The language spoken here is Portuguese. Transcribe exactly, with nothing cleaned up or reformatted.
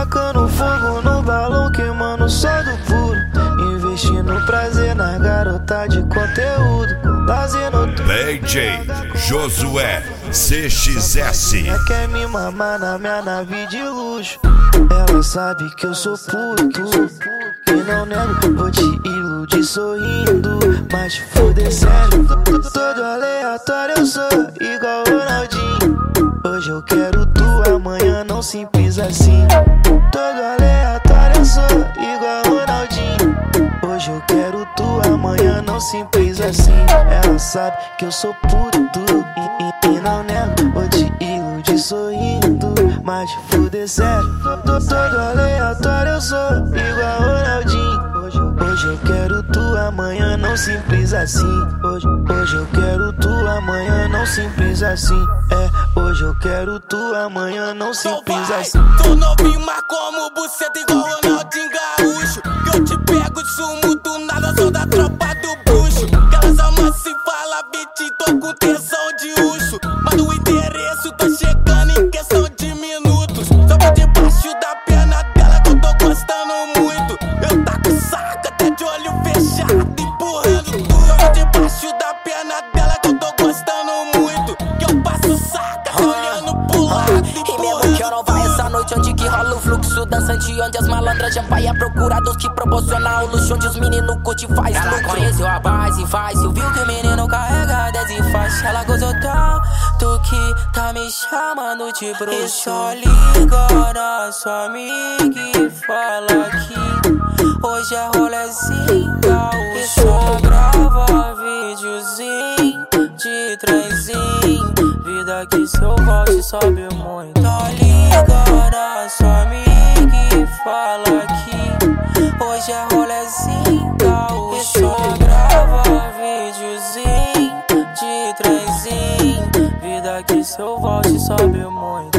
Tacando fogo no balão, queimando só do puro. Investindo prazer na garota de conteúdo. Fazendo D J Josué C X S. ela quer me mamar na minha nave de luxo. Ela sabe que eu sou puto e não nego, vou te iludir sorrindo, mas te foder sério. Todo aleatório eu sou igual Ronaldinho. Hoje eu quero tu, amanhã não simples assim. Todo aleatório eu sou igual Ronaldinho. Hoje eu quero tu, amanhã não simples assim. Ela sabe que eu sou puto e, e, e não nego, vou te iludir sorrindo, mas te foder sério. Todo, todo aleatório eu sou igual Ronaldinho. Hoje, hoje eu quero tu, amanhã não simples assim. Hoje, hoje eu quero tu, amanhã não simples assim. É, hoje eu quero tu, amanhã não simples assim. Tô novinho, mas como buceta igual Ronaldinho Gaúcho. Que eu te pego, sumo do nada, sou da tropa do bucho. Que elas amassam e fala, bitch, tô com tesão de luxo. Manda o endereço, tô chegando em questão de minutos. Só por debaixo da perna dela que eu tô gostando muito. Eu tá com saca, até de olho fechado, empurrando tudo. Só por debaixo da perna dela que eu tô gostando muito. Que eu passo saca, olhando pro lado, e mesmo que eu não vá essa noite onde que rola o fluxo dançante, onde as malandras já vai à procura dos que proporciona o luxo, onde os meninos curte faz ela lucro. Conheceu a base e faz, viu que o menino carrega dez e faz. Ela gostou tanto que tá me chamando de bruxo. E só liga na sua amiga e fala que hoje é rolezinho gaúcho. E só grava videozinho de trenzinho, vida que seu volte sobe muito. Só liga na sua amiga e fala que hoje é rolezinho gaúcho. E só grava videozinho de trenzinho, vida que seu volte sobe muito.